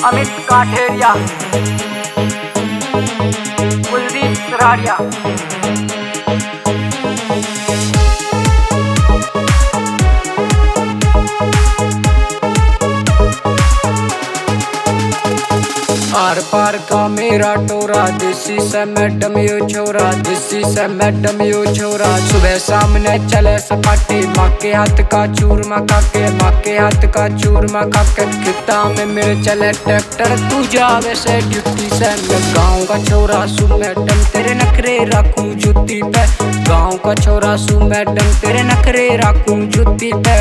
अमित काठेरिया, कुलदीप सरारिया। आर पार का मेरा टोरा, देसी से मैडम यो छोरा, देसी से मैडम यो छोरा। सुबह सामने चले सपाटे, माँ के हाथ का चूरमा खाके, माँ के हाथ का चूरमा खाके। खिता में मेरे चले ट्रैक्टर, तू जावे से ड्यूटी से। मैं गाँव का छोरा सू मैडम, तेरे नखरे रखूं जूती पे। गाँव का छोरा सू मैडम, तेरे नखरे रखूं जूती पे।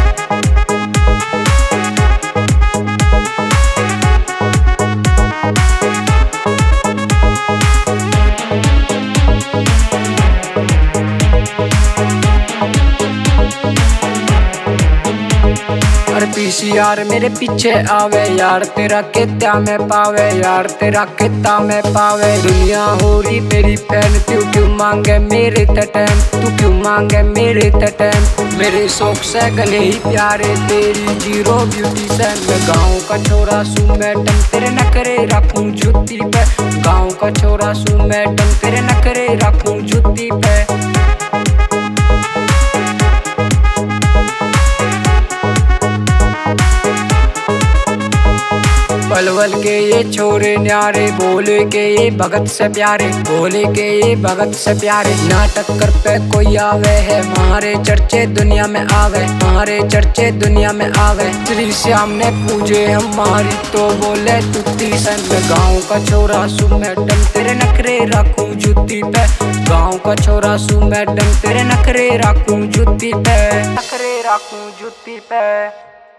पीसीआर मेरे पीछे आवे यार, तेरा कित्ता में पावे यार, तेरा कित्ता में पावे। दुनिया हो रही मेरी फैन, तू क्यों मांगे मेरे टैम, तू क्यों मांगे मेरे टैम। मेरे शौक से गले ही प्यारे, तेरी जीरो ब्यूटी से। मैं गाँव का छोरा सू मैडम, तेरे नखरे रखूं जूती पे। गाँव का छोरा सू मैडम, तेरे नखरे रखूं जूती पे। पलवल के ये छोरे न्यारे, बोले के ये भगत से प्यारे, बोले के ये भगत से प्यारे। नाटक कर पे कोई आवे है, हमारे चर्चे दुनिया में आवे, हमारे चर्चे दुनिया में आवे। श्री श्याम ने पूजे हमारी तो बोले तुत्ती सन। गाँव का छोरा सू मैडम, तेरे नखरे रखूं जूती पे। गाँव का छोरा सू मैडम, तेरे नखरे रखूं जूती पे, नखरे रखूं जूती पे।